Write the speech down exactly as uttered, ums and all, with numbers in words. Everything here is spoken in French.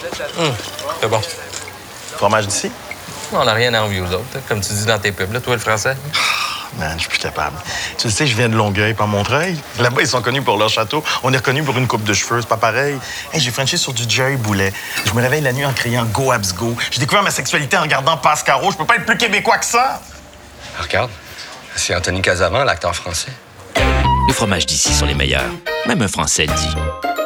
Hum, c'est bon. Fromage d'ici? On n'a rien à envier aux autres, hein, comme tu dis dans tes pubs. Là, toi, le français? Man, je suis plus capable. Tu sais, je viens de Longueuil, pas Montreuil. Là-bas, ils sont connus pour leur château. On est reconnus pour une coupe de cheveux. C'est pas pareil. Hey, j'ai frenché sur du Jerry Boulet. Je me réveille la nuit en criant « Go, Abs, go ». J'ai découvert ma sexualité en regardant Pascaro. Je peux pas être plus québécois que ça. Regarde, c'est Anthony Casavan, l'acteur français. Les fromages d'ici sont les meilleurs. Même un Français le dit.